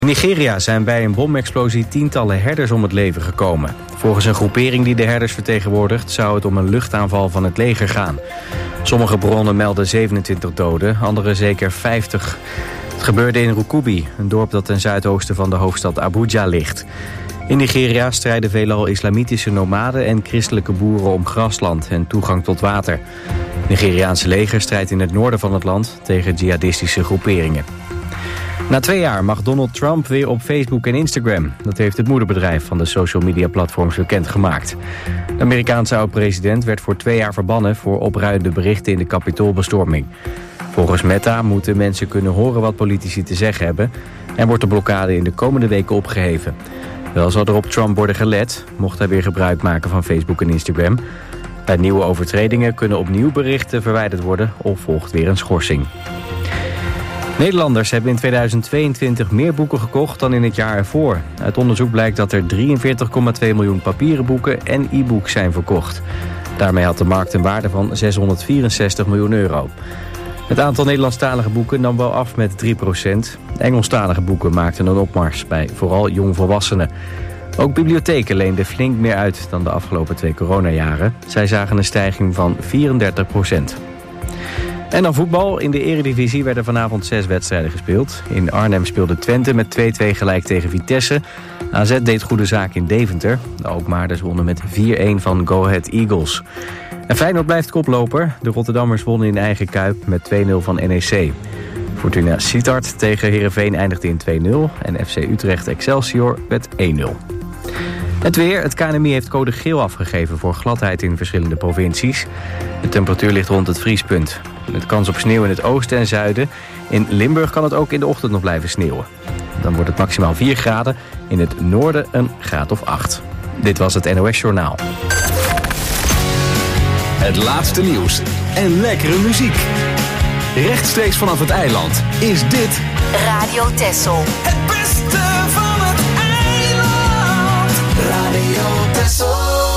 In Nigeria zijn bij een bomexplosie tientallen herders om het leven gekomen. Volgens een groepering die de herders vertegenwoordigt zou het om een luchtaanval van het leger gaan. Sommige bronnen melden 27 doden, andere zeker 50. Het gebeurde in Rukubi, een dorp dat ten zuidoosten van de hoofdstad Abuja ligt. In Nigeria strijden veelal islamitische nomaden en christelijke boeren om grasland en toegang tot water. Het Nigeriaanse leger strijdt in het noorden van het land tegen jihadistische groeperingen. Na 2 jaar mag Donald Trump weer op Facebook en Instagram. Dat heeft het moederbedrijf van de social media platforms bekendgemaakt. De Amerikaanse oud-president werd voor 2 jaar verbannen voor opruiende berichten in de Capitoolbestorming. Volgens Meta moeten mensen kunnen horen wat politici te zeggen hebben en wordt de blokkade in de komende weken opgeheven. Wel zal er op Trump worden gelet, mocht hij weer gebruik maken van Facebook en Instagram. Bij nieuwe overtredingen kunnen opnieuw berichten verwijderd worden of volgt weer een schorsing. Nederlanders hebben in 2022 meer boeken gekocht dan in het jaar ervoor. Uit onderzoek blijkt dat er 43,2 miljoen papieren boeken en e-books zijn verkocht. Daarmee had de markt een waarde van 664 miljoen euro. Het aantal Nederlandstalige boeken nam wel af met 3%. Engelstalige boeken maakten een opmars bij vooral jongvolwassenen. Ook bibliotheken leenden flink meer uit dan de afgelopen 2 coronajaren. Zij zagen een stijging van 34%. En dan voetbal. In de Eredivisie werden vanavond 6 wedstrijden gespeeld. In Arnhem speelde Twente met 2-2 gelijk tegen Vitesse. AZ deed goede zaak in Deventer. De Alkmaarders wonnen met 4-1 van Go Ahead Eagles. En Feyenoord blijft koploper. De Rotterdammers wonnen in eigen Kuip met 2-0 van NEC. Fortuna Sittard tegen Heerenveen eindigde in 2-0. En FC Utrecht Excelsior met 1-0. Het weer. Het KNMI heeft code geel afgegeven voor gladheid in verschillende provincies. De temperatuur ligt rond het vriespunt. Met kans op sneeuw in het oosten en zuiden. In Limburg kan het ook in de ochtend nog blijven sneeuwen. Dan wordt het maximaal 4 graden. In het noorden een graad of 8. Dit was het NOS Journaal. Het laatste nieuws en lekkere muziek. Rechtstreeks vanaf het eiland is dit Radio Texel. Het beste van het eiland. Radio Texel.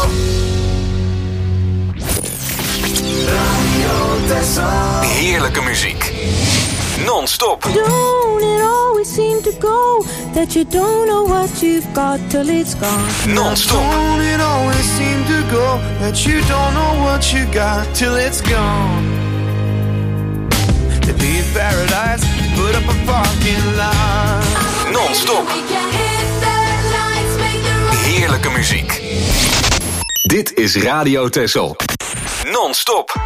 Radio Texel. heerlijke muziek. Non-stop. Don't it always seem to go that you don't know what you've got till it's gone. Non-stop. Don't it always seem to go that you don't know what you got till it's gone. To be in paradise, put up a parking lot. Non-stop. Heerlijke muziek. Dit is Radio Texel. Non-stop.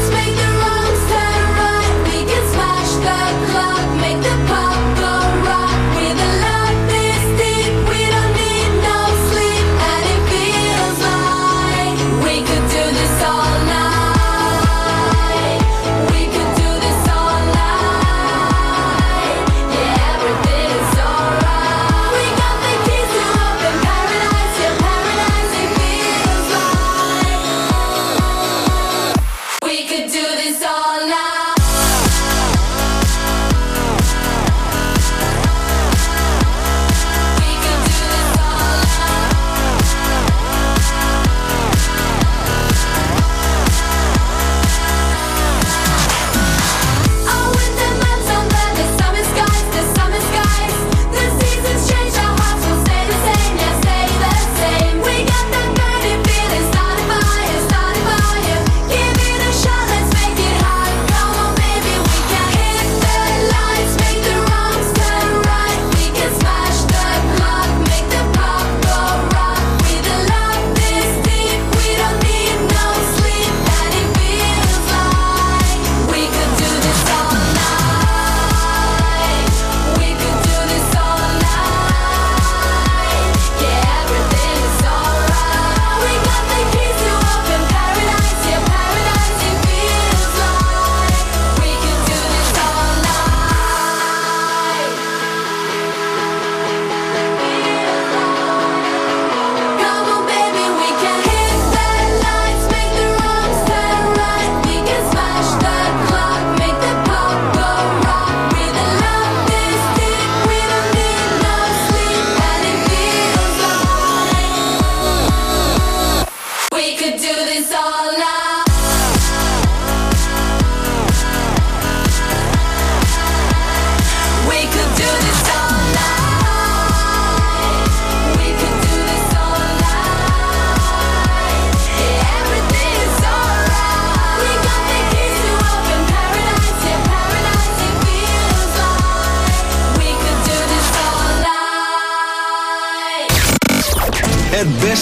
Make the pop go right.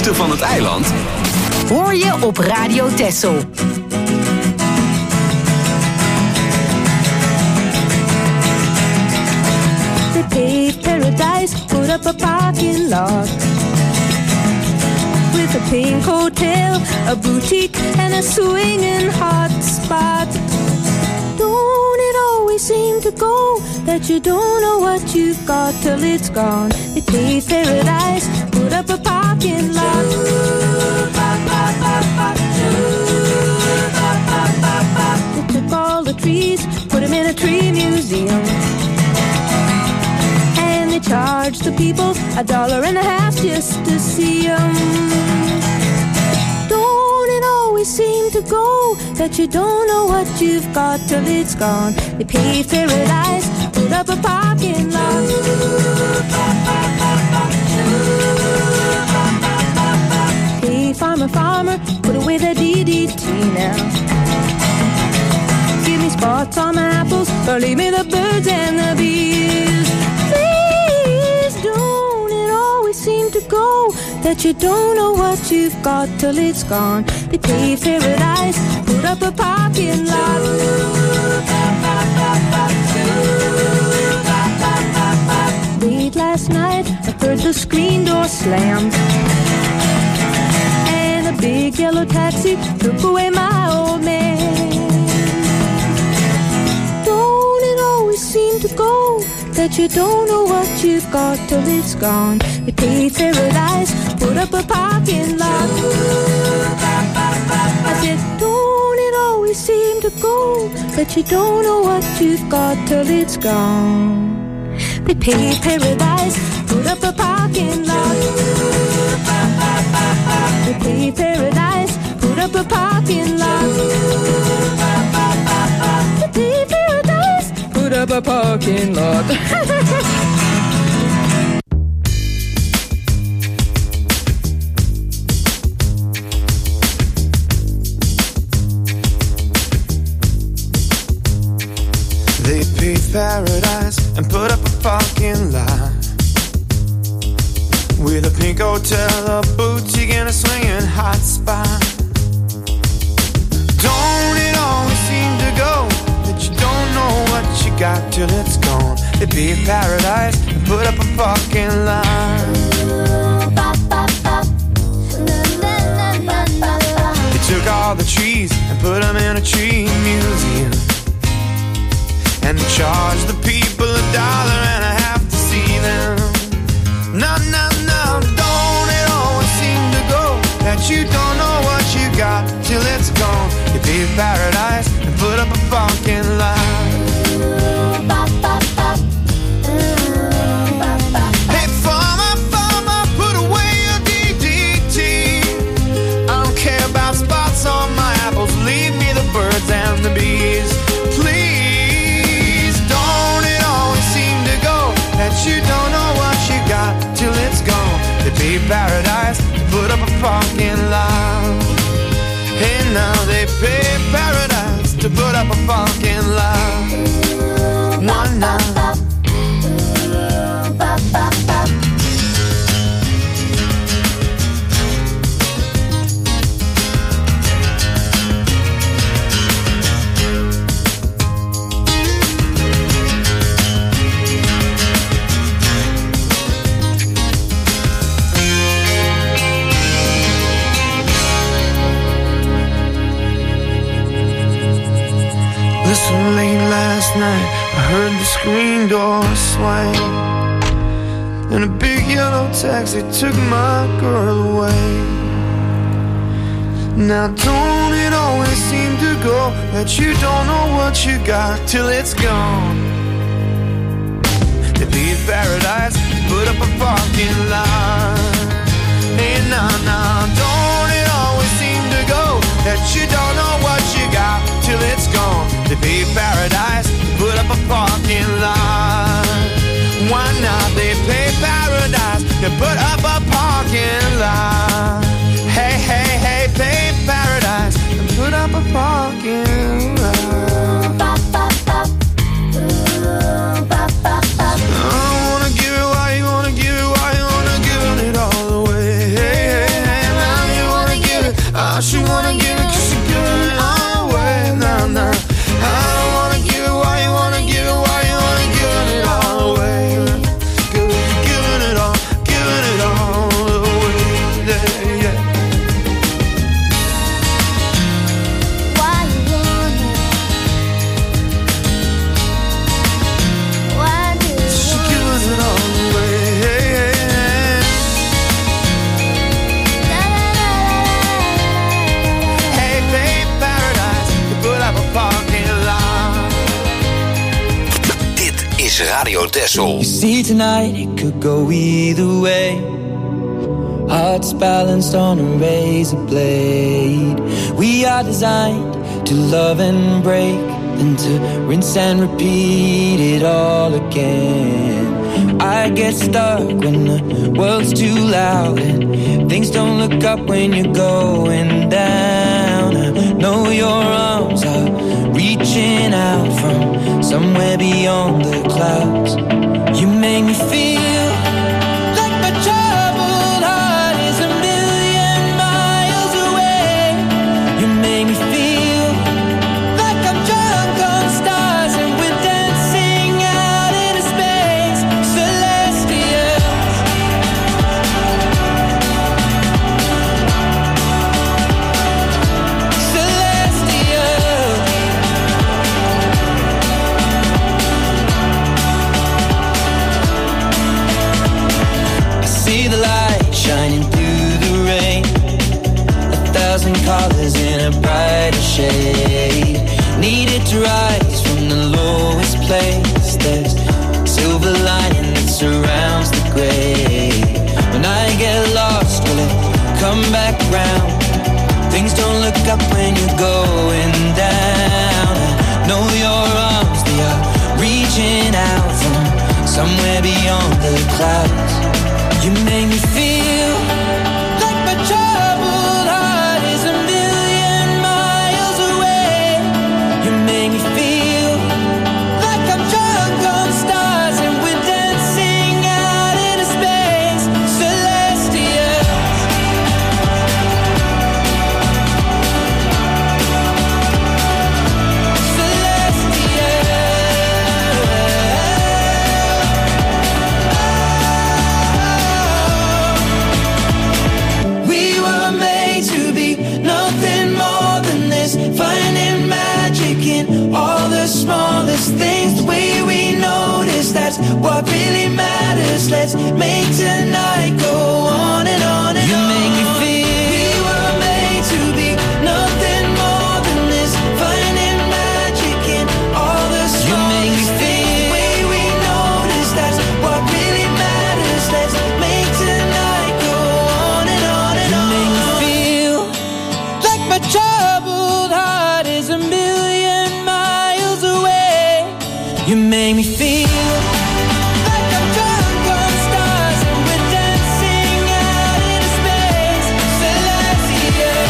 mooiste van het eiland hoor je op Radio Texel. They paved paradise, put up a parking lot with a pink hotel, a boutique and a swinging hot spot. Don't it always seem to go that you don't know what you've got till it's gone? They paved paradise, put up a parking lot. They took all the trees, put them in a tree museum, and they charged the people $1.50 just to see them. Don't it always seem to go that you don't know what you've got till it's gone? They paved paradise, put up a parking lot. Hey, farmer, farmer, put away the DDT now. Give me spots on my apples, or leave me the birds and the bees. Please, don't it always seem to go that you don't know what you've got till it's gone? They paved paradise, put up a parking lot. Late last night, I heard the screen door slam, and a big yellow taxi took away my old man. Don't it always seem to go that you don't know what you've got till it's gone? They paved paradise, put up a parking lot. I said, don't it always seem to go that you don't know what you've got till it's gone? They paved paradise, put up a parking lot. They paved paradise, put up a parking lot. They paved paradise, put up a parking lot. They paved paradise and put up a parking lot with a pink hotel, a boutique and a swinging hot spot. Don't it always seem to go that you don't know what you got till it's gone? They paved paradise and put up a parking lot. They took all the trees and put them in a tree museum, and they charge the people $1.50 to see them. No, no, no, don't it always seem to go that you don't know what you got till it's gone? You paved paradise and put up a parking lot. Hey, farmer, farmer, put away your DDT. I don't care about spots on my apples, leave me the birds and the bees. Please, don't it always seem to go that you don't know what you got till it's gone? They paved paradise, put up a parking lot. Hey, now they paved paradise to put up a parking lot. One night. Listen, late last night I heard the screen door swing, and a big yellow taxi took my girl away. Now don't it always seem to go that you don't know what you got till it's gone? They paved paradise, put up a parking lot. Hey, nah, nah, don't it always seem to go that you don't know what you got till it's gone? They paved paradise, put up a parking lot. Why not? They paved paradise, they put up a parking lot. Hey, hey, hey, paved paradise, and put up a parking lot. I wanna give it, why you wanna give it, why you wanna give it all away? Hey, hey, hey. wanna give it 'cause you're giving it away. Nah, nah. I don't wanna give it, why you wanna give it, why you wanna give it all away. Girl, you're giving it all away. Yeah, yeah. Why you wanna? Why do you She gives it all away. Hey, babe, paradise, you put up a parking lot. Dit is Radio Texel. You see tonight it could go either way. Hearts balanced on a razor blade. We are designed to love and break, then to rinse and repeat it all again. I get stuck when the world's too loud and things don't look up when you're going down. I know your arms are reaching out from somewhere beyond the clouds. You make me feel like my troubled heart is a million miles away. You make me feel like I'm drunk on stars and we're dancing out into space. Celestial. Celestial. I see the light shining through the rain. 1,000 colors in a brighter shade. Needed to rise from the lowest place. There's silver lining that surrounds the gray. When I get lost, will it come back round? Things don't look up when you're going down. I know your arms, they are reaching out from somewhere beyond the clouds. You make me feel like my troubled heart is a million miles away. You make me feel like I'm drunk on stars and we're dancing out into space. Celestial. We were made to be nothing more than this, finding magic in all the smallest things. The way we notice, that's what really matters. Let's make tonight go on and on and on. You make me feel we were made to be nothing more than this, finding magic in all the smallest things. The way we notice, that's what really matters. Let's make tonight go on and on and on. You make me feel like my troubled heart is a million miles away. You make me feel like I'm drunk on stars and we're dancing out into space. Celestial.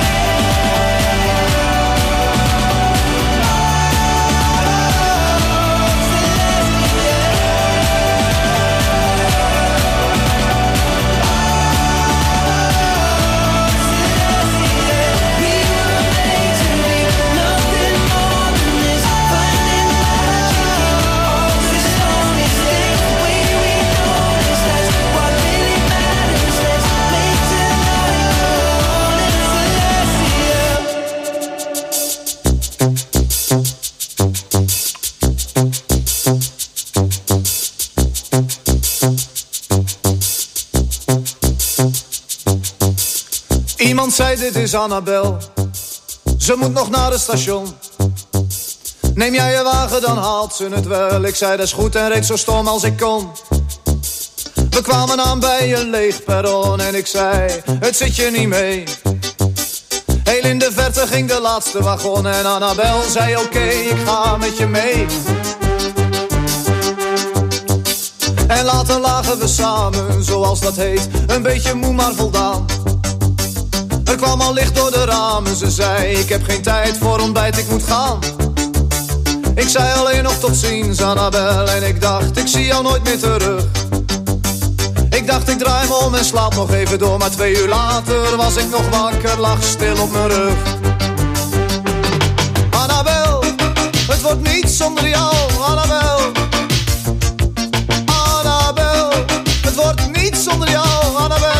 We were made to be nothing more than this, finding magic in all the smallest things. The way we notice, that's what really matters. Let's make tonight go on and Iemand zei dit is Annabel, ze moet nog naar het station. Neem jij je wagen, dan haalt ze het wel. Ik zei dat is goed en reed zo stom als ik kon. We kwamen aan bij een leeg perron en ik zei, het zit je niet mee. Heel in de verte ging de laatste wagon en Annabel zei oké, ik ga met je mee. En later lagen we samen, zoals dat heet, een beetje moe maar voldaan. Er kwam al licht door de ramen, ze zei ik heb geen tijd voor ontbijt, ik moet gaan. Ik zei alleen nog tot ziens Annabel en ik dacht ik zie jou nooit meer terug. Ik dacht ik draai me om en slaap nog even door. Maar 2 uur later was ik nog wakker, lag stil op mijn rug. Annabel, het wordt niet zonder jou, Annabel. Annabel, het wordt niet zonder jou, Annabel.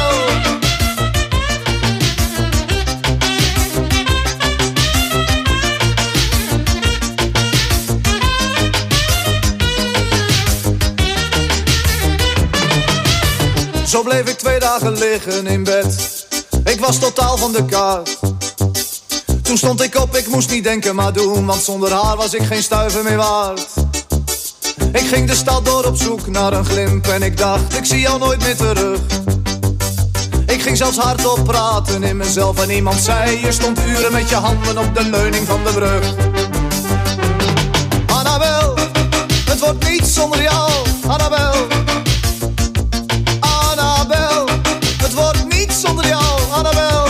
Zo bleef ik 2 dagen liggen in bed. Ik was totaal van de kaart. Toen stond ik op, ik moest niet denken maar doen. Want zonder haar was ik geen stuiver meer waard. Ik ging de stad door op zoek naar een glimp. En ik dacht, ik zie jou nooit meer terug. Ik ging zelfs hardop praten in mezelf. En iemand zei, je stond uren met je handen op de leuning van de brug. Annabel, het wordt niet zonder jou, Annabel. Annabel, het wordt niet zonder jou, Annabel.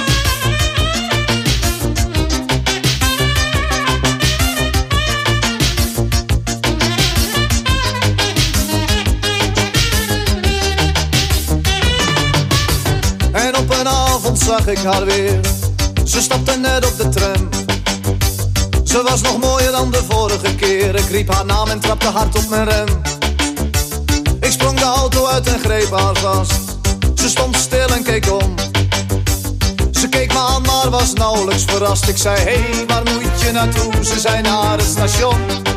En op een avond zag ik haar weer. Ze stapte net op de tram. Ze was nog mooier dan de vorige keer. Ik riep haar naam en trapte hard op mijn rem. Ik sprong de auto uit en greep haar vast. Ze stond stil en keek om. Ze keek me aan, maar was nauwelijks verrast. Ik zei, hey, waar moet je naartoe? Ze zei, naar het station.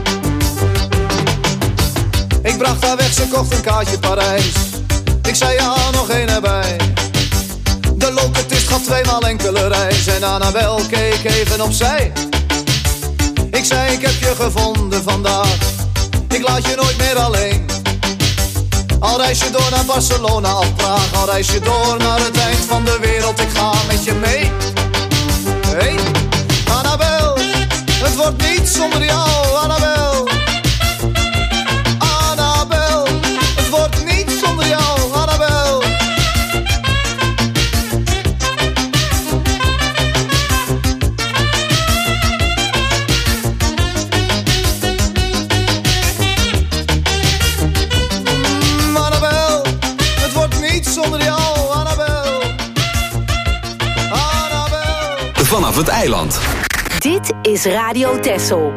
Ik bracht haar weg, ze kocht een kaartje Parijs. Ik zei, ja, nog één erbij. De locatist gaf 2 maal enkele reis. En Annabel keek even opzij. Ik zei, ik heb je gevonden vandaag. Ik laat je nooit meer alleen. Al reis je door naar Barcelona of Praag. Al reis je door naar het eind van de wereld. Ik ga met je mee. Hey, Annabel, het wordt niet zonder jou, Annabel. Annabel, het wordt niet zonder jou, Annabel. Zonder jou, Annabel. Annabel. Vanaf het eiland. Dit is Radio Texel.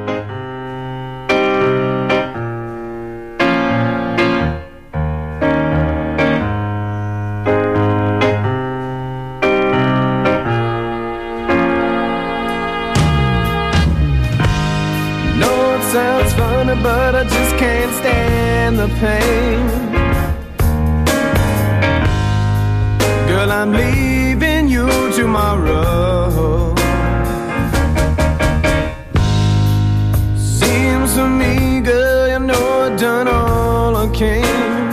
No, it sounds funny, but I just can't stand the pain. Girl, I'm leaving you tomorrow. Seems to me, girl, you know I've done all I can.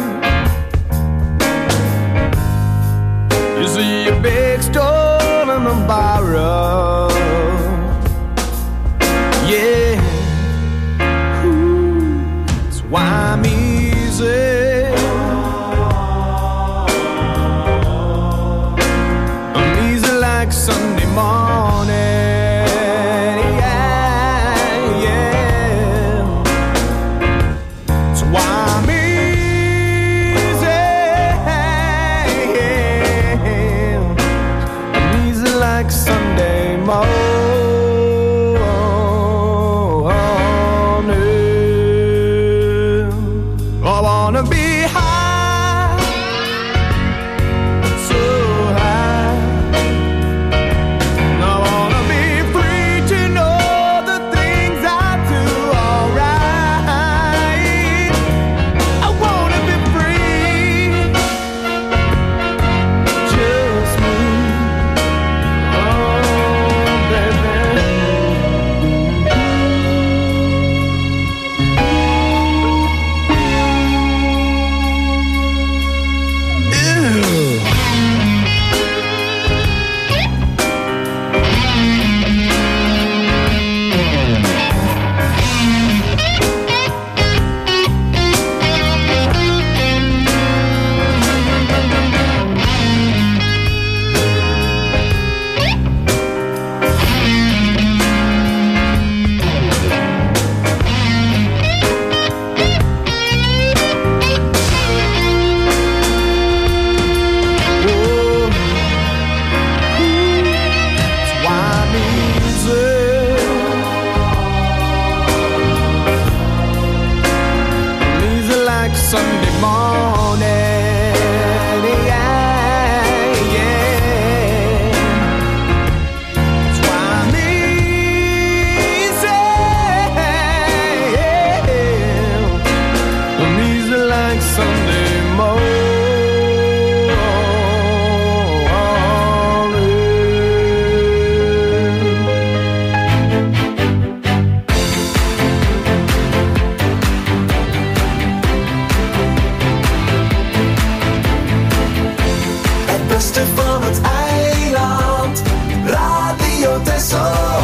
You see a big store in the borrow. Yeah, ooh, that's why I'm easy. Sunday morning, yeah, yeah. That's why I'm easy, yeah. I'm easy like Sunday morning. I wanna be high, so high. Radio Texel.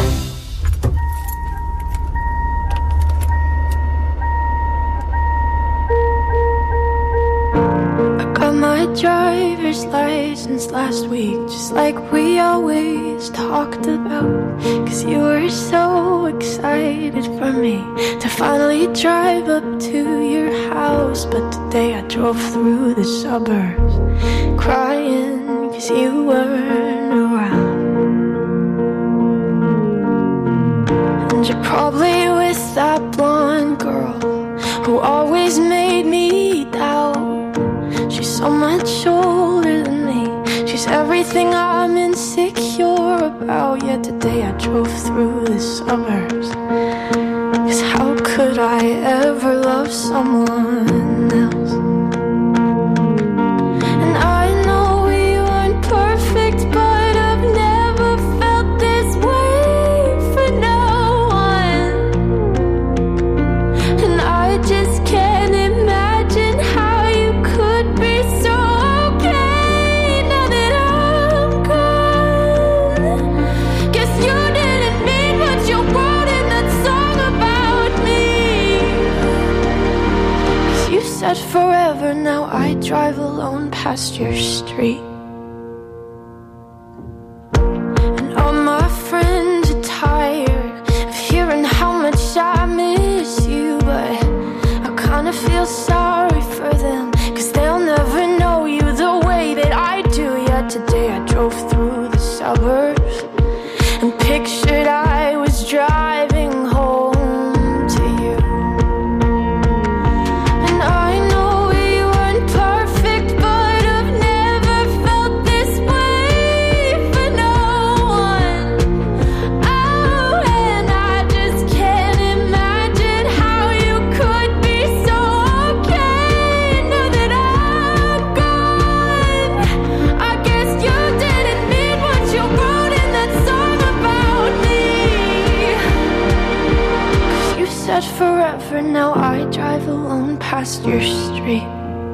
My driver's license last week, just like we always talked about. Cause you were so excited for me to finally drive up to your house. But today I drove through the suburbs crying cause you weren't around. And you're probably with that blonde girl who always made me doubt. She's so much older than me. She's everything I'm insecure about. Yet today I drove through the suburbs. Cause how could I ever love someone else? And I know we weren't perfect, but I've never felt this way for no one. And I just can't imagine how you could be so okay now that I'm gone. Guess you didn't mean what you wrote in that song about me. 'Cause you said forever, now I drive alone past your street. And all my friends are tired of hearing how much I miss you, but I kinda feel sorry for them, 'cause they'll never know you the way that I do. Yet today I drove through the suburbs and pictured I was driving home to you. And I know we weren't perfect, but I've never felt this way for no one. Oh, and I just can't imagine how you could be so okay now that I'm gone. I guess you didn't mean what you wrote in that song about me. 'Cause you said forever, now I drive alone past your street.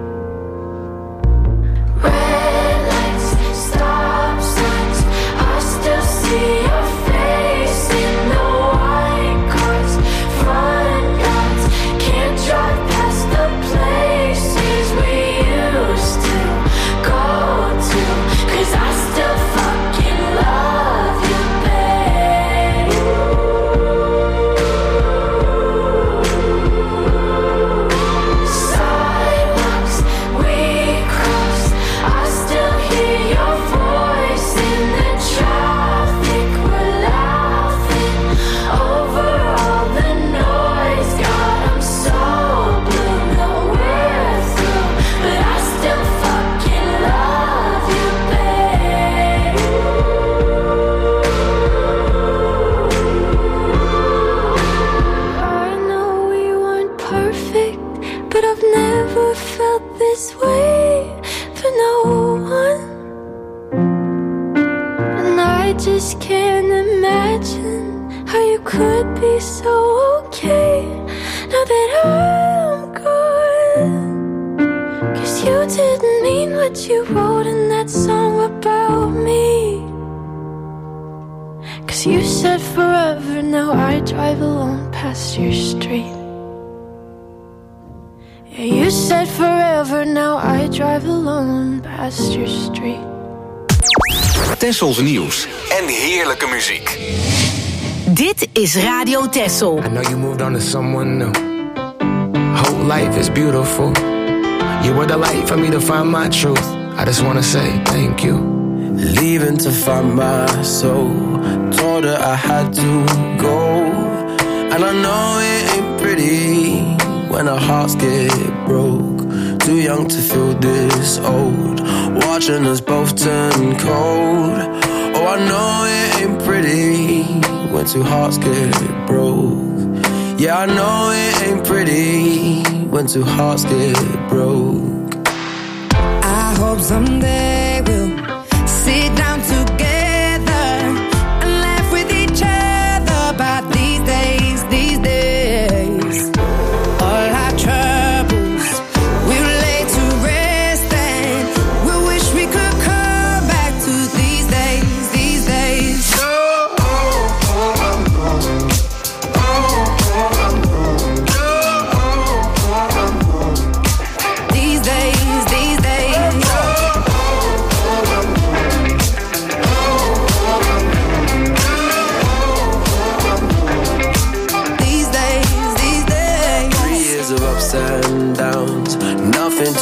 Red lights, stop signs, I still see your face in the white cars, front yards. Can't drive past the places we used to go to, 'cause I still fucking love you, babe. Sidewalks we crossed, I still hear your voice in the traffic. We're laughing over all the noise. God, I'm so blue, no we're through, but I still fucking love you, babe. I know we weren't perfect, but I've never felt this way for no one. And I just can't imagine how you could be so okay now that I'm gone. 'Cause you didn't mean what you wrote in that song about me. 'Cause you said forever, now I drive alone past your street. Yeah, you said forever, now I drive alone past your street. Tessels nieuws en heerlijke muziek. Dit is Radio Texel. I know you moved on to someone new. Whole life is beautiful. You were the light for me to find my truth. I just wanna say thank you. Leaving to find my soul. Told her I had to go. And I know it ain't pretty when our hearts get broke. Too young to feel this old. Watching us both turn cold. Oh, I know it ain't pretty when two hearts get broke. Yeah, I know it ain't pretty when two hearts get broke. I hope someday we'll sit down together and laugh with each other about these days, these days. All our troubles we'll lay to rest and we'll wish we could come back to these days, these days. No,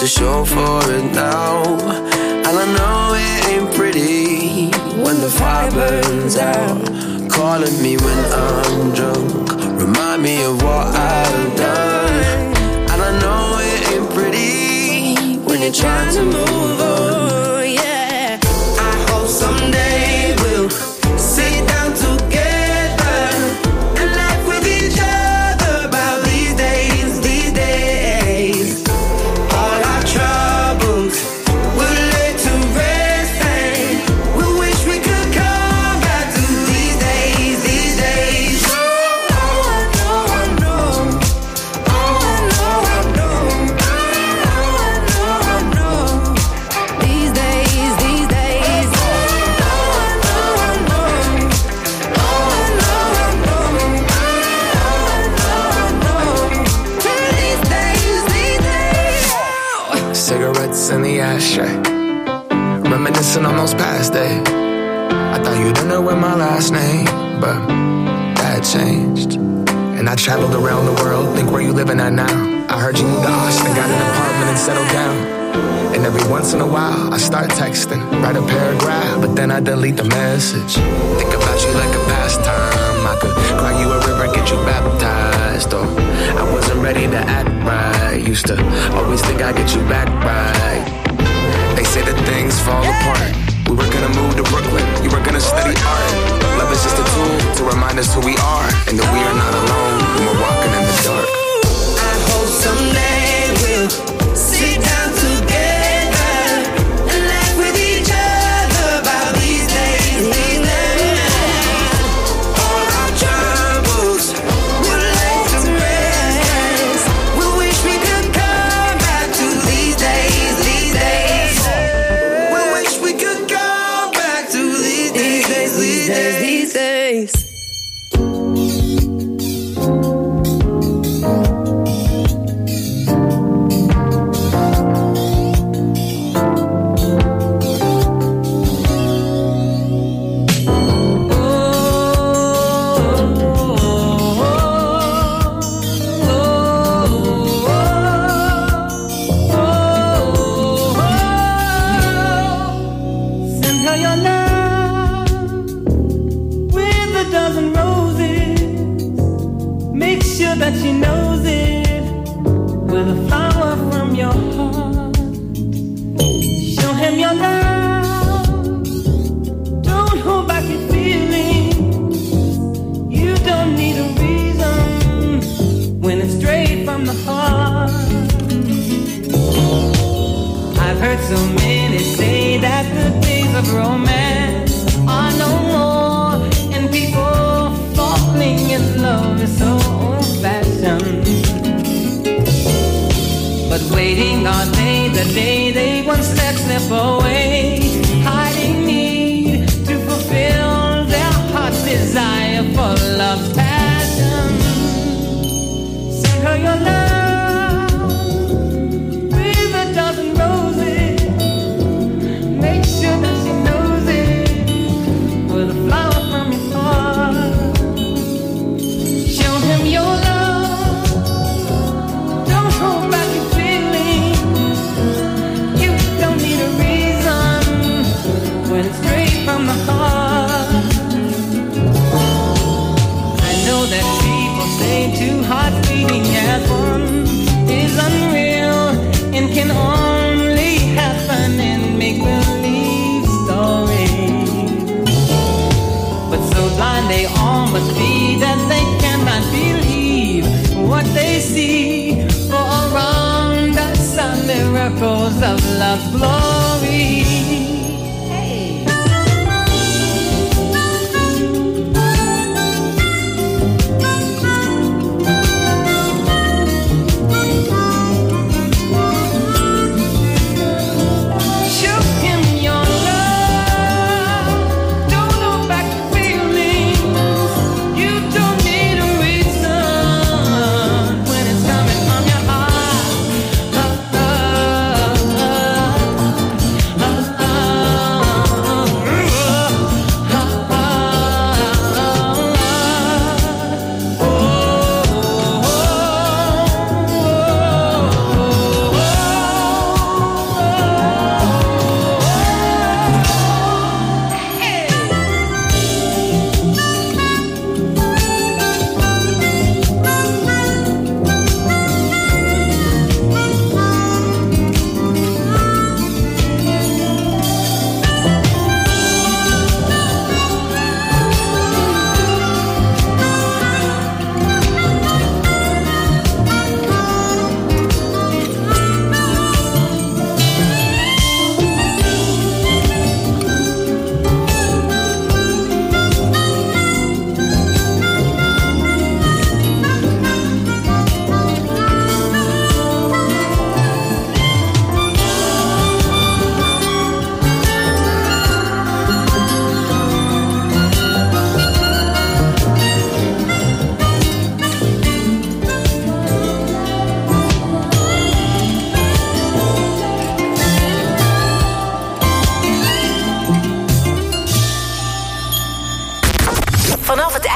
to show for it now. And I know it ain't pretty when the fire burns out. Calling me when I'm drunk, remind me of what I've done. And I know it ain't pretty when you're trying to move on. Yeah, I hope someday we'll sit down together and laugh with each other about these days, these days. All our troubles we'll lay to rest, and we wish we could come back to these days, these days. Oh, I know, I know. Oh, I know, I know. Oh, I know, I know. These days, these days. Oh, I know, I know. Oh, I know, I know. Oh, I know, I know. These days, these days. Cigarettes in the ashtray, reminiscing on those past days. I thought you didn't know my last name, but that changed. And I traveled around the world, think where you living at now. I heard you moved to Austin, got an apartment and settled down. And every once in a while, I start texting, write a paragraph, but then I delete the message. Think about you like a pastime. I could cry you a river, get you baptized. Or I wasn't ready to act right. Used to always think I'd get you back right. They say that things fall apart. We were gonna move to Brooklyn, you were gonna study art. Love is just a tool to remind us who we are, and that we are not alone when we're walking in the dark. I hope someday we'll sit down together and laugh with each other about these days, these days. All our troubles we'll lay to rest. We wish we could come back to these days, these days. We wish we could come back to these days, these days, these days. Send her your love with a dozen roses. Make sure that she knows it with a flower from your heart. Show him your love. Don't hold back your feelings. You don't need a reason when it's straight from the heart. I've heard so many say that the days of romance are no more, and people falling in love is so old-fashioned. But waiting all day, the day they once let slip away, hiding need to fulfill their heart's desire for love's passion. Send her your love with a dozen roses. Make sure that she knows it with a flower from your heart. Show him your love. Don't hold back your feelings. You don't need a reason when it's straight from the heart. I know that people say two hearts beating as one is unreal and can only happen in make-believe stories. But so blind they all must be that they cannot believe what they see. For around us are miracles of love's glory. Show him your love. Don't hold back your feelings. You don't need a reason when it's coming from your heart.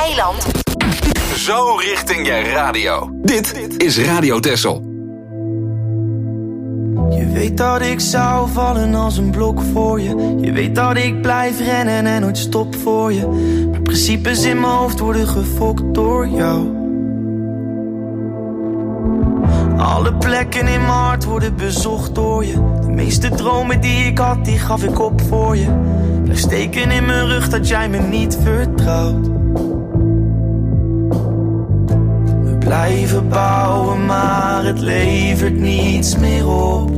eiland. Zo richting je radio. Dit is Radio Texel. Je weet dat ik zou vallen als een blok voor je. Je weet dat ik blijf rennen en nooit stop voor je. Maar principes in mijn hoofd worden gefokt door jou. Alle plekken in mijn hart worden bezocht door je. De meeste dromen die ik had, die gaf ik op voor je. Blijf steken in mijn rug dat jij me niet vertrouwt. We blijven bouwen, maar het levert niets meer op.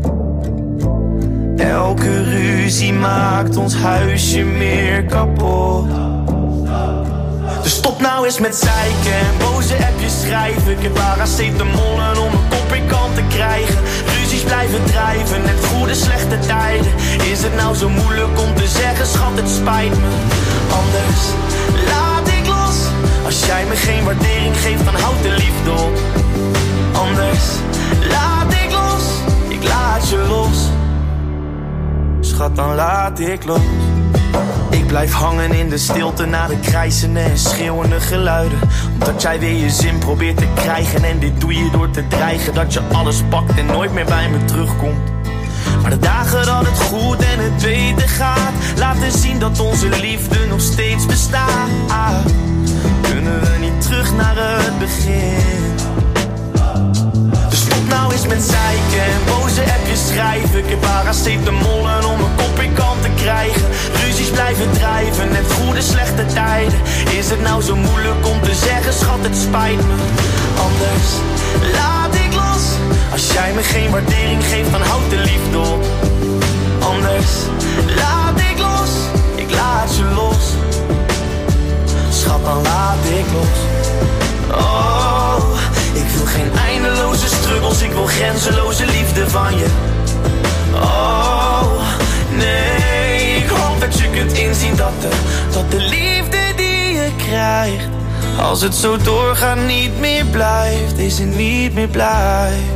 Elke ruzie maakt ons huisje meer kapot. Dus stop nou eens met zeiken en boze appjes schrijven. Ik heb paracetamol om een kop in kant te krijgen. Ruzies blijven drijven, net goede slechte tijden. Is het nou zo moeilijk om te zeggen, schat, het spijt me. Anders laat ik los. Als jij me geen waardering geeft, dan houd de liefde op. Anders laat ik los. Ik laat je los. Schat, dan laat ik los. Ik blijf hangen in de stilte naar de krijzende en schreeuwende geluiden. Omdat jij weer je zin probeert te krijgen. En dit doe je door te dreigen dat je alles pakt en nooit meer bij me terugkomt. Maar de dagen dat het goed en het beter gaat, laten zien dat onze liefde nog steeds bestaat. Kunnen we niet terug naar het begin? Dus stop nou eens met zeiken en boze appjes schrijven. Ik heb paracetamol om een kop in kant te krijgen. Ruzies blijven drijven, net goede slechte tijden. Is het nou zo moeilijk om te zeggen, schat, het spijt me. Anders laat ik los. Als jij me geen waardering geeft, dan houd de liefde op. Anders laat ik los. Ik laat je los. Schat, dan laat ik los. Oh, ik wil geen eindeloze struggles, ik wil grenzeloze liefde van je. Oh, nee, ik hoop dat je kunt inzien dat de liefde die je krijgt, als het zo doorgaat, niet meer blijft. Is het niet meer blijft.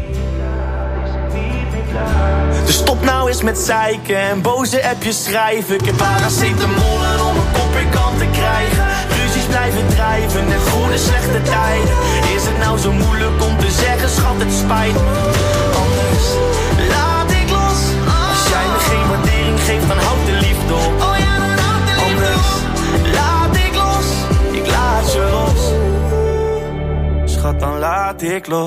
Dus stop nou eens met zeiken en boze appjes schrijven. Ik heb paracetamol om een kop in kant te krijgen. Ruzies blijven drijven en goede slechte tijden. Is het nou zo moeilijk om te zeggen, schat, het spijt me. Anders laat ik los. Als jij me geen waardering geeft, dan houd de liefde op. Anders laat ik los. Ik laat je los. Schat, dan laat ik los.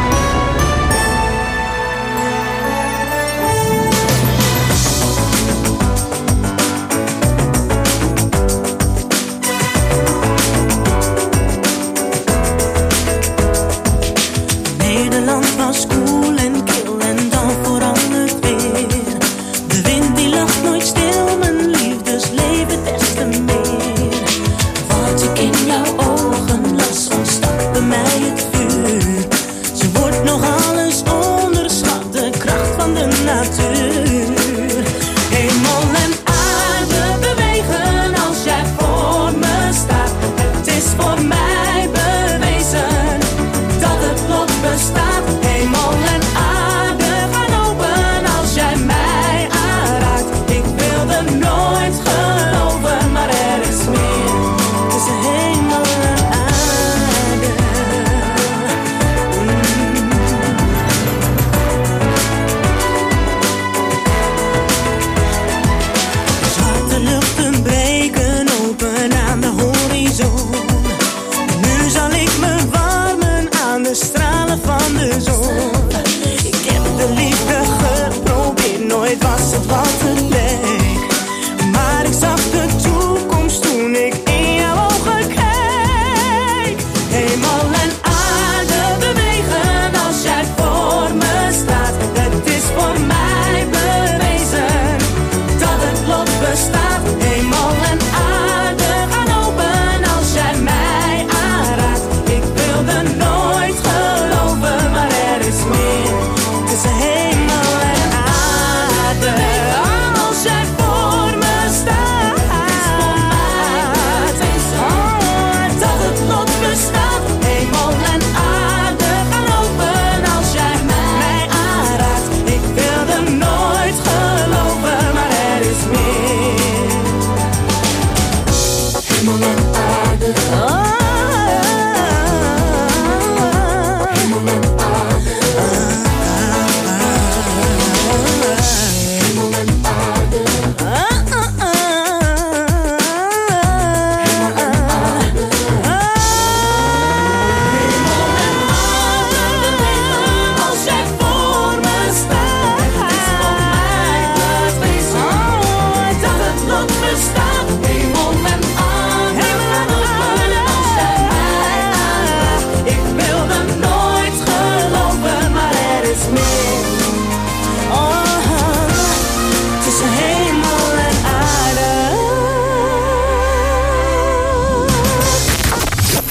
Nederland was koel en kil en dan verandert weer. De wind die lacht nooit stil, mijn liefdesleven des te meer. Wat ik in jouw ogen las, ontstak bij mij het vuur. Ze wordt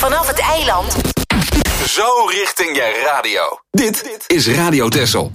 vanaf het eiland. Zo richting je radio. Dit is Radio Texel.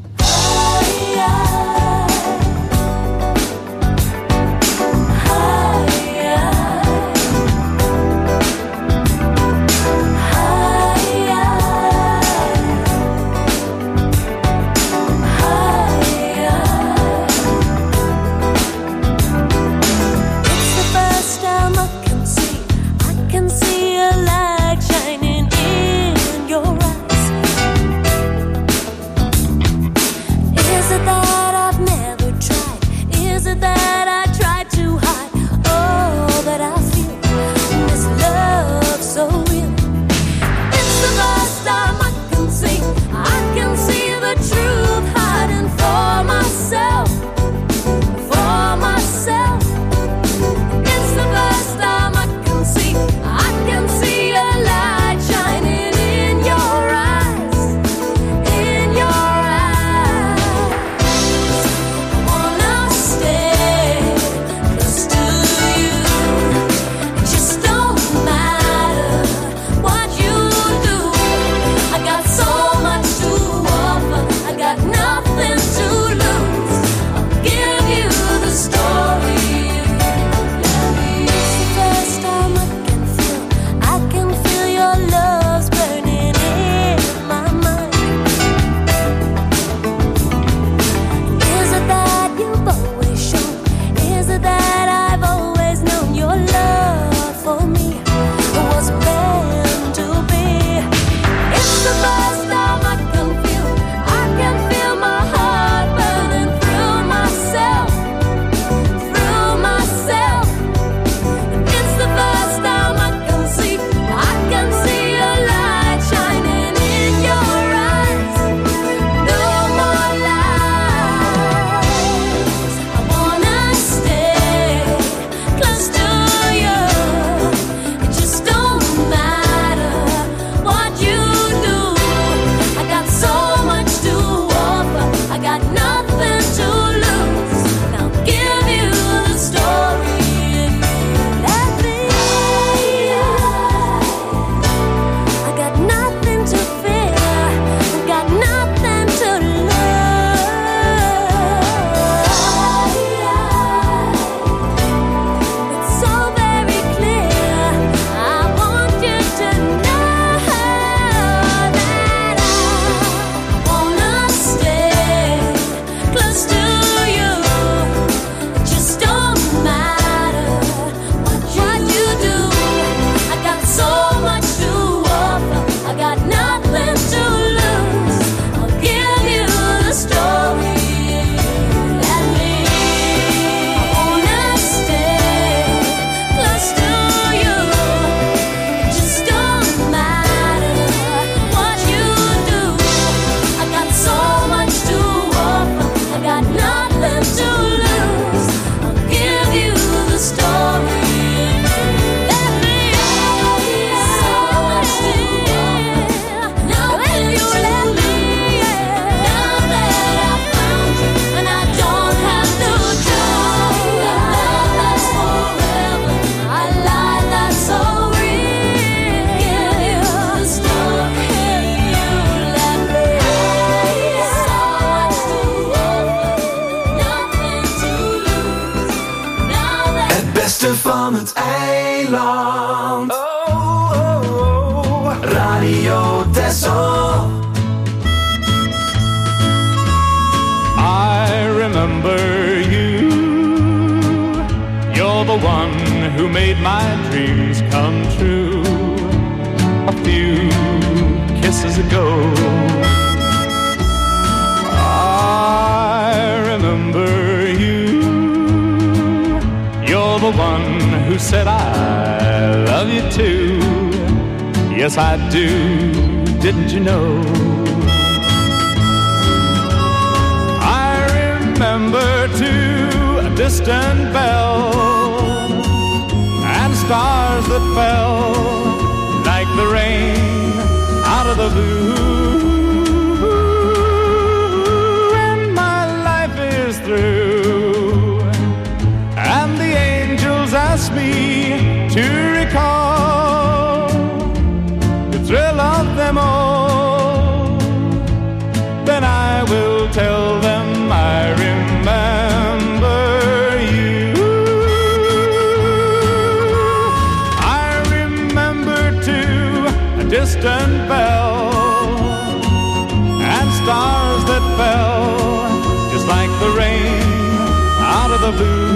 Van het eiland. Radio Texel. I remember you. You're the one who made my dreams come true. A few kisses ago. I remember you. You're the one who said I love you too. Yes, I do, didn't you know? I remember too a distant bell and stars that fell like the rain out of the blue. And my life is through, and the angels ask me to recall distant bell, and stars that fell just like the rain out of the blue.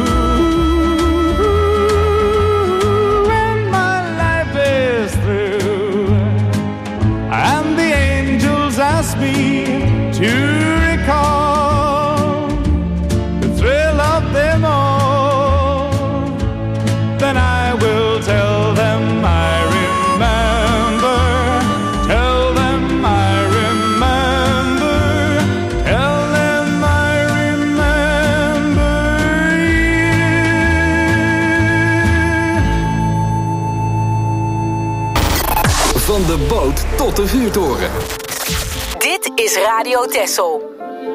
When my life is through and the angels ask me to recall the thrill of them all, then I will tell them I remember, tell them I remember, tell them I remember you. Van de boot tot de vuurtoren. Dit is Radio Texel.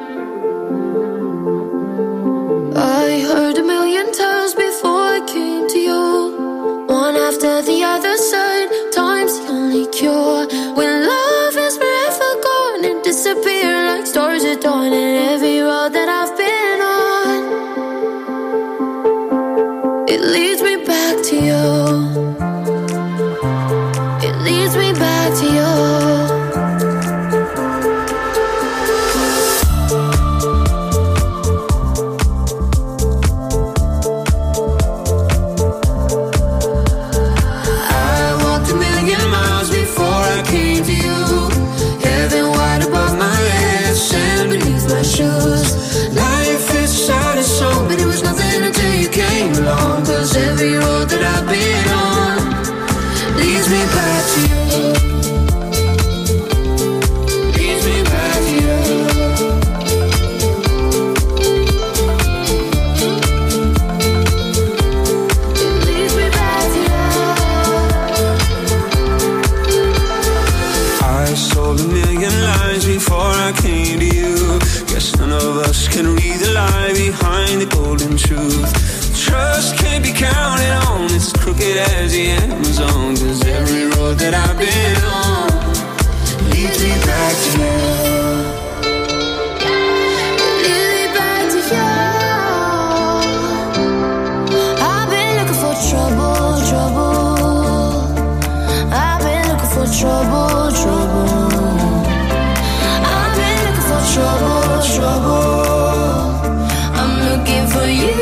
I heard a million times before I came to you. One after the other side, time's the only cure. When love is forever gone and disappear like stars at dawn. And every road that I've been on, it leads me back to you. It leads me back to you. Cause every road that I've been on leads me back to you. Leads me back to you. Leads me back to you. I sold a million lies before I came to you. Guess none of us can read the lie behind the golden truth. Trust can't be counted on, it's crooked as the Amazon. Cause every road that I've been on leads me back to you. Leads me back to you. I've been looking for trouble, trouble. I've been looking for trouble, trouble. I've been looking for trouble, trouble. I'm looking for you.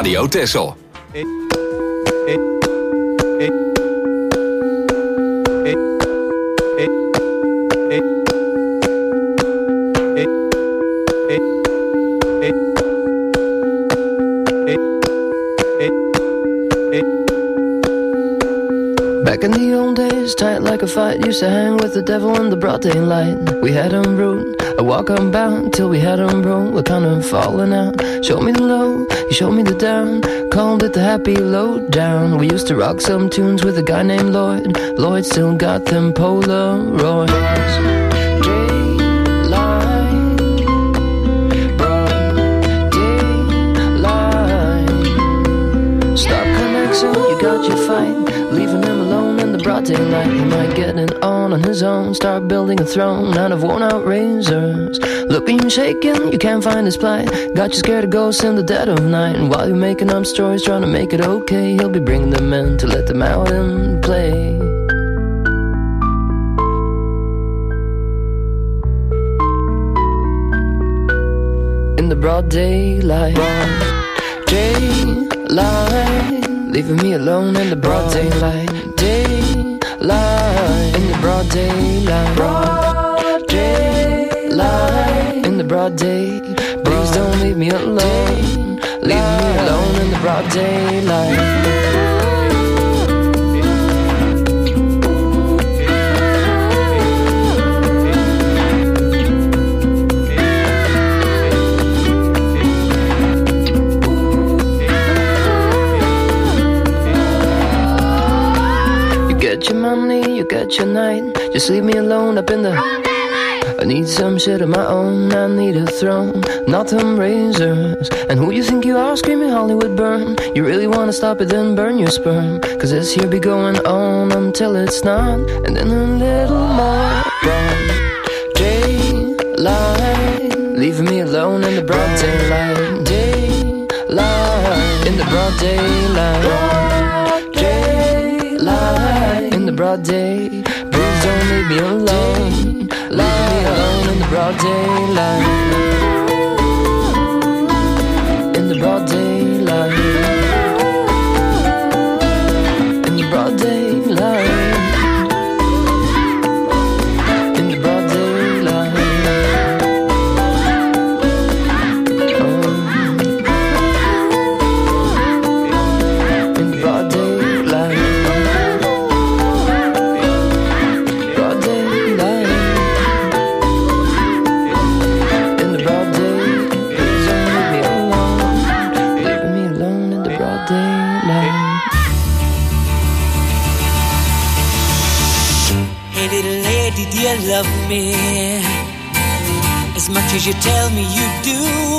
Radio Texel. Back in the old days, tight like a fight, used to hang with the devil in the broad daylight. We had 'em rude, I walk on bound till we had 'em roll. We're kind of falling out. Show me the low, you showed me the down. Called it the happy lowdown. We used to rock some tunes with a guy named Lloyd. Lloyd still got them Polaroids. You got your fight, leaving him alone in the broad daylight. He might get it on his own, start building a throne out of worn out razors. Looking shaking, you can't find his plight. Got you scared of ghosts in the dead of night. And while you're making up stories, trying to make it okay, he'll be bringing them in to let them out and play. In the broad daylight, daylight. Leaving me alone in the broad daylight. Daylight. In the broad daylight. Broad daylight. In the broad day. Please don't leave me alone. Leave me alone in the broad daylight. Get your money, you get your night. Just leave me alone up in the I need some shit of my own. I need a throne, not them razors. And who you think you are, screaming Hollywood burn? You really wanna stop it, then burn your sperm. Cause this here be going on until it's not. And then a little more broad daylight. Leaving me alone in the broad daylight. Daylight. In the broad daylight. Daylight. In the broad day. Please don't leave me alone. Leave me alone in the broad daylight. In the broad daylight. In the broad daylight. In the broad daylight. In the broad daylight. Broad daylight. In the broad day. Please don't leave me alone. Leave me alone in the broad daylight. Hey little lady, do you love me as much as you tell me you do?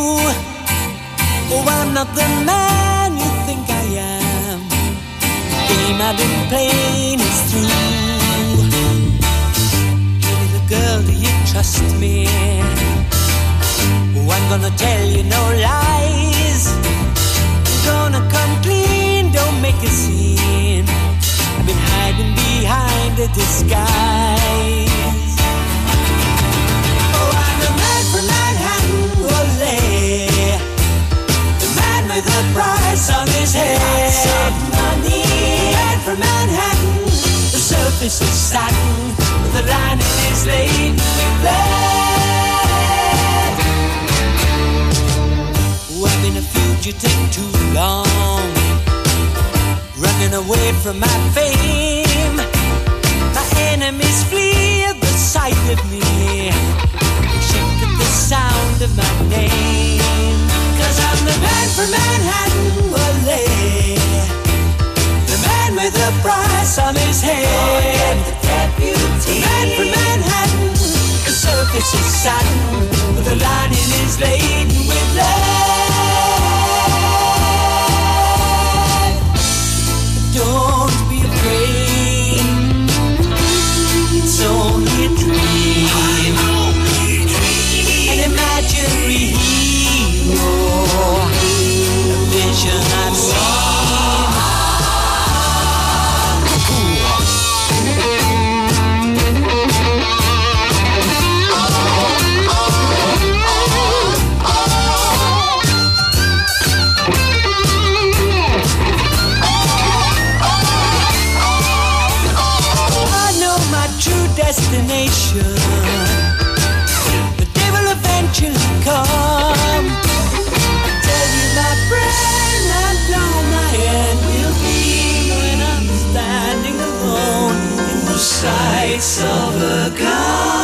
Oh, I'm not the man you think I am. The game I've been playing is through. Hey little girl, do you trust me? Oh, I'm gonna tell you no lies. I'm gonna come clean, don't make a scene. I've been hiding behind a disguise. Oh, I'm the man from Manhattan, ole. The man with the price on his head. Money. The man from Manhattan. The surface is satin, but the lining is laden with lead. Oh, I've been a fugitive too long, running away from my fame. My enemies flee at the sight of me. They shake at the sound of my name. Cause I'm the man from Manhattan, ole. The man with the price on his head. The deputy. The man from Manhattan. The surface is satin, but the lining is laden with lead. Don't be afraid, it's only a dream, an imaginary hero, a vision I've seen. imagination. The day will eventually come. I tell you, my friend, how long my end will be when I'm standing alone in the sights of a gun.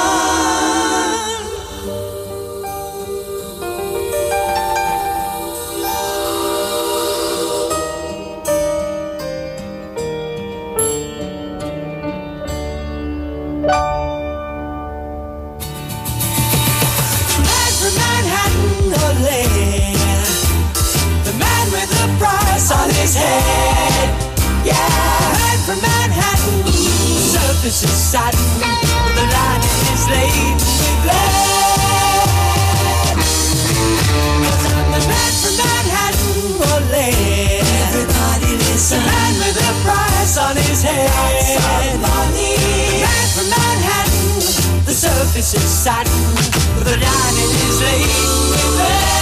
His head, yeah, man from Manhattan. The surface is satin, the line is laid with lead. 'Cause I'm the man from Manhattan, Orlando. Everybody listen. The man with a price on his head. Money. The man from Manhattan. The surface is satin, the line is laid with lead.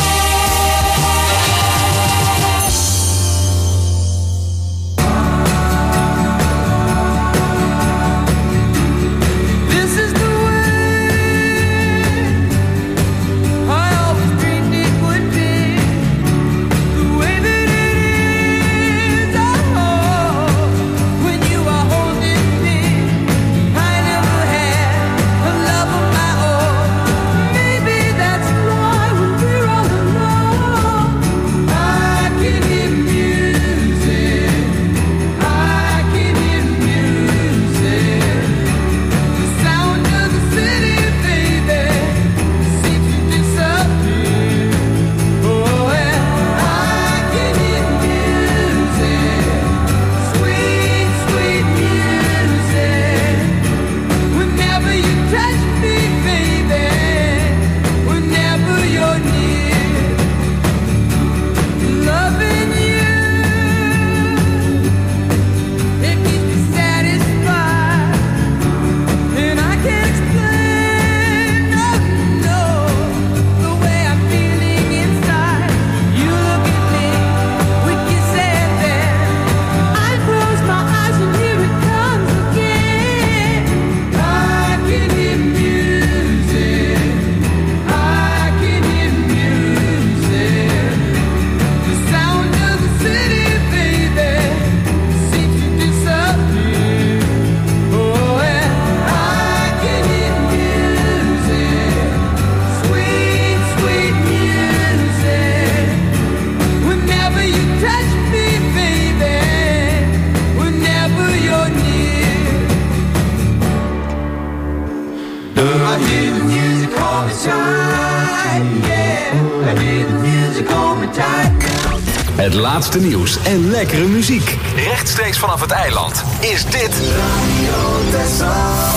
Het laatste nieuws en lekkere muziek. Rechtstreeks vanaf het eiland is dit Radio Texel.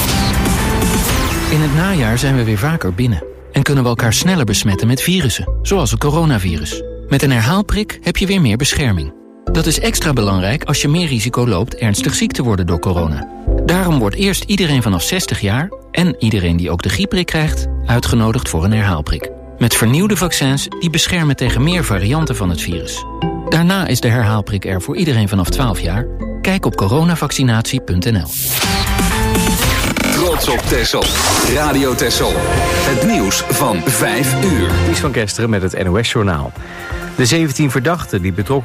In het najaar zijn we weer vaker binnen. En kunnen we elkaar sneller besmetten met virussen. Zoals het coronavirus. Met een herhaalprik heb je weer meer bescherming. Dat is extra belangrijk als je meer risico loopt ernstig ziek te worden door corona. Daarom wordt eerst iedereen vanaf 60 jaar... en iedereen die ook de griepprik krijgt... uitgenodigd voor een herhaalprik. Met vernieuwde vaccins die beschermen tegen meer varianten van het virus. Daarna is de herhaalprik er voor iedereen vanaf 12 jaar. Kijk op coronavaccinatie.nl. Trots op Texel. Radio Texel. Het nieuws van 5 uur. Ties van Kesteren met het NOS-journaal. De 17 verdachten die betrokken